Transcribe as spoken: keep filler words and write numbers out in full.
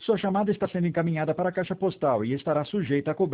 Sua chamada está sendo encaminhada para a caixa postal e estará sujeita a cobrança.